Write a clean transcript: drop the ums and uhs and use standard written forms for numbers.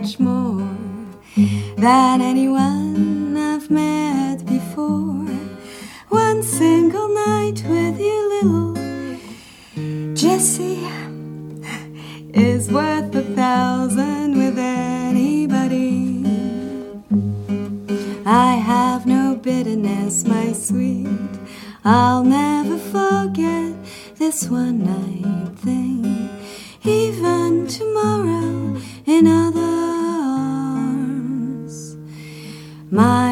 much more than anyone I've met before. One single night with you, little Jessie, is worth 1,000 with anybody. I have no bitterness, my sweet. I'll never forget this one night thing. Even tomorrow in other arms, my